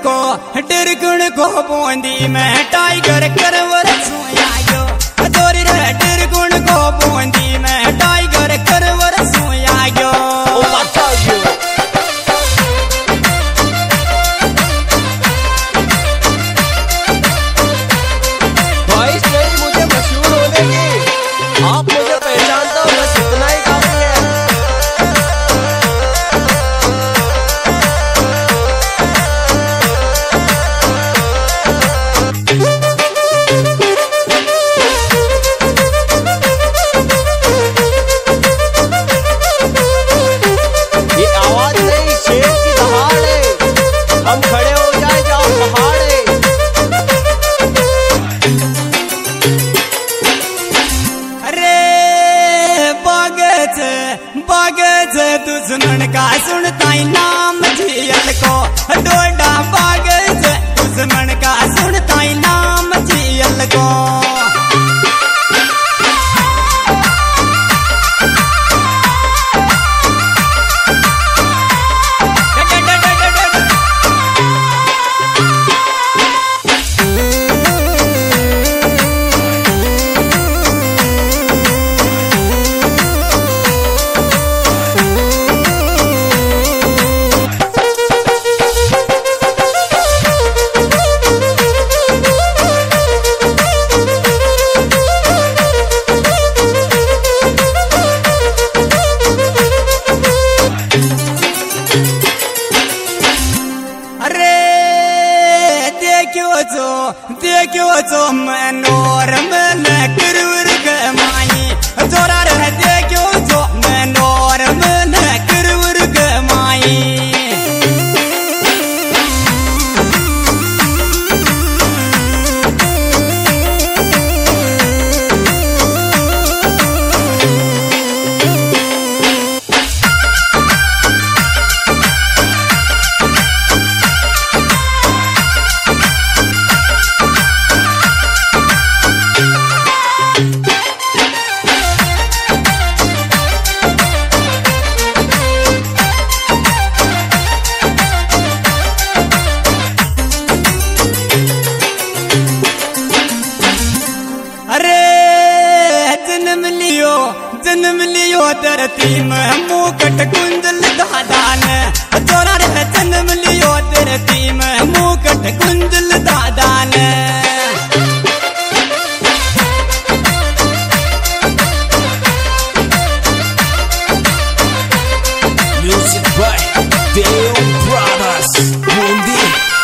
टिरकुण को बूंदी में टाइगर करवर सोयायो जोरी रे टिरकुण को बूंदी में टाइगर करवर सोयायो भाई स्टोरी मुझे मशहूर होने की आप मुझे पहचानते हो बस इतना ही काफी है। ये आवाज नहीं शेर की दहाड़ है, हम खड़े हो जाए जाओ पहाड़ है। अरे बागज दुश्मन का सुनता ही नाम जियल को डोडा बागज दुश्मन का सुनता ही नाम जियल को देखो जो मनोरम किरवर गमाई जोरा रह देखो जो मनोरम किरवर गमाई जन्म लियो धरती में मुकट कुंजल दादान जोरा रे जन्म लियो धरती में मुकट कुंजल दादान Music by Deo Brothers Mundi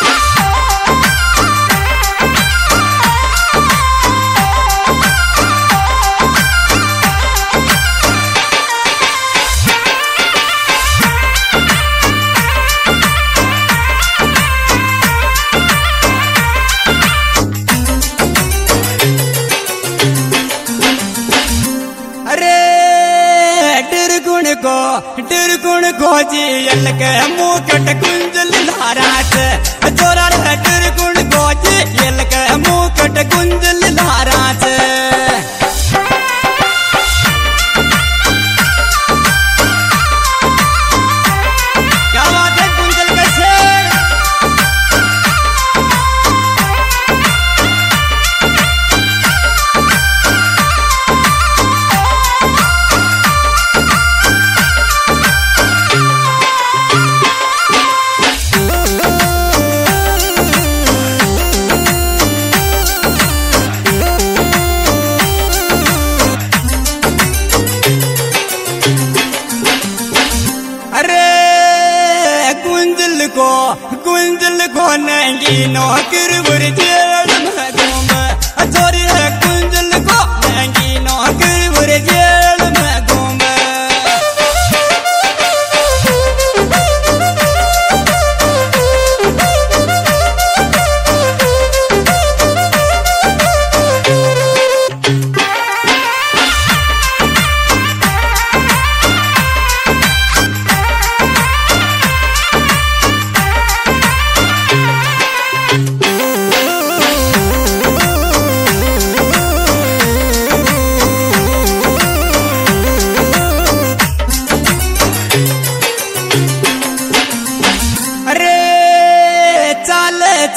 टिरकुण को जियल के मुकट कुंजल धारात जोरा रे टिरकुण को जियल के मुकट कुंजल धारात क्या बात है कुंजल का शेर कुंजल को नंगी नौकर बुर जेल में घूम चोरी है कुंजल को नंगी नौकर बुर जेल में घूम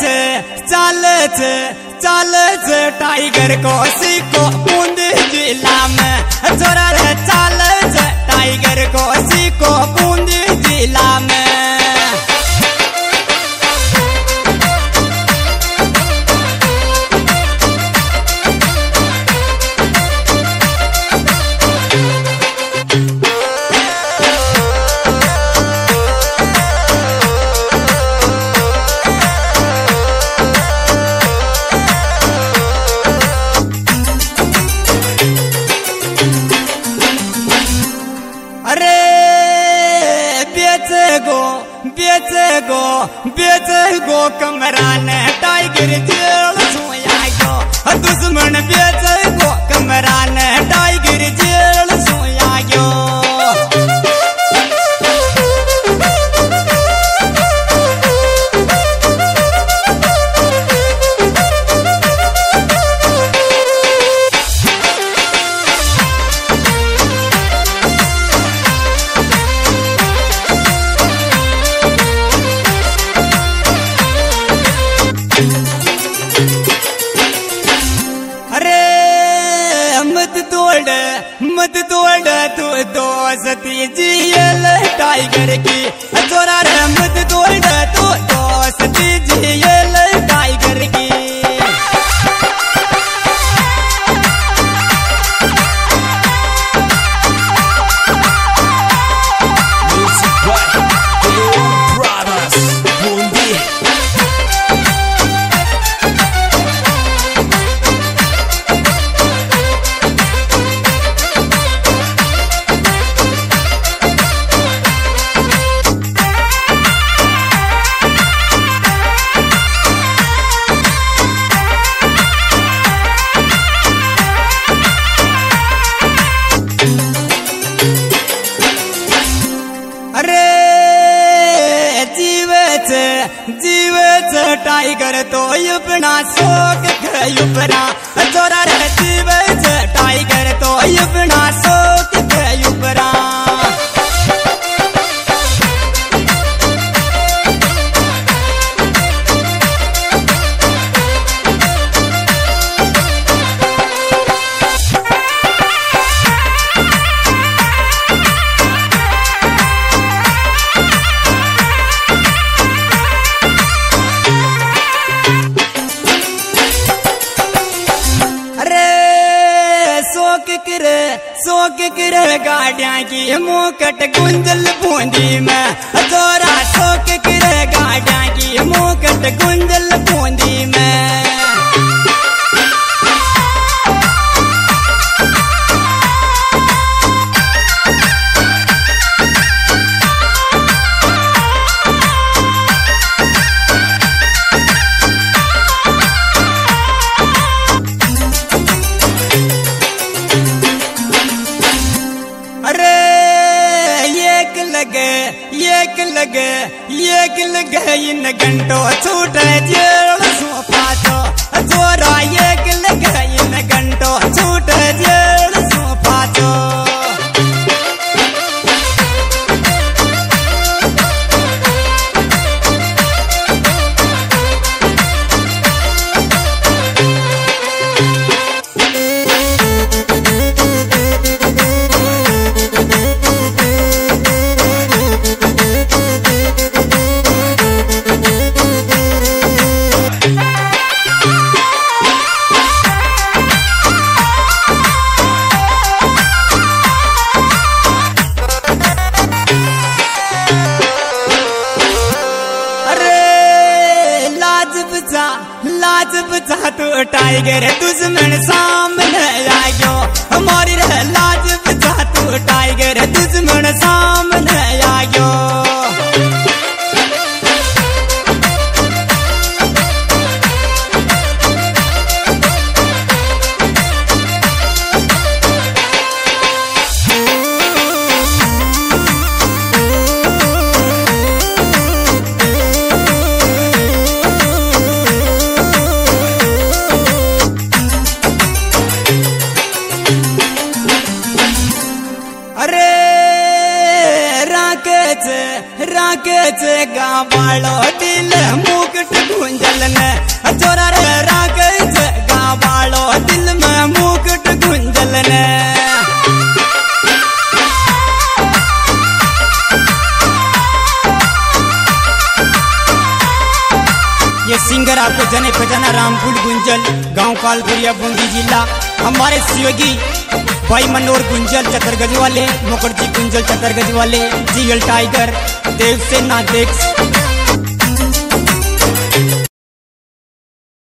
चाले छे टाइगर को सीको बूंद जिला में जोरा रे चाले छे टाइगर को सीको बूंद जिला में। बेच गो कमरा ने टाइगर जेल सोया गयो दुश्मन बेच गो कमरा ने टाइगर जेल सोया गयो। मत तोड़ तू दोस्ती जियल टाइगर की जोरा रे मत तोड़ तू दोस्ती जियल टाइगर की। Music by Deo Brothers, Bundi. जीवे टाइगर तो अपना शोक उपरा जोरा रे जीवे टाइगर तो अपना शोक उपरा। शोक करे गाड़िया की मुकट गुंजल बूंदी में जोरा शोक करे गाड़िया की मुकट गुंजल बूंदी में। एक लगे इन घंटों छूट जेल सोफा तो जोरा एक लगे इन घंटों छूट जेल सोफा तो। लाज बचा तू टाइगर दुश्मन सामने आ गयो हमारी रे लाज बचा तू टाइगर दुश्मन सामने आ गयो। राकेच गावालो दिल मुकुट गुंजल ने चोरा रे राकेच गावालो दिल में मुकुट गुंजल ने ये सिंगर आपको जने पहचाना रामफूल गुंजल, गांव कालपुरिया, बूंदी जिला। हमारे सहयोगी भाई मनोहर गुंजल चतरगज वाले, मुखर्जी गुंजल चतरगज वाले, जीएल टाइगर, देव सेना देक्स।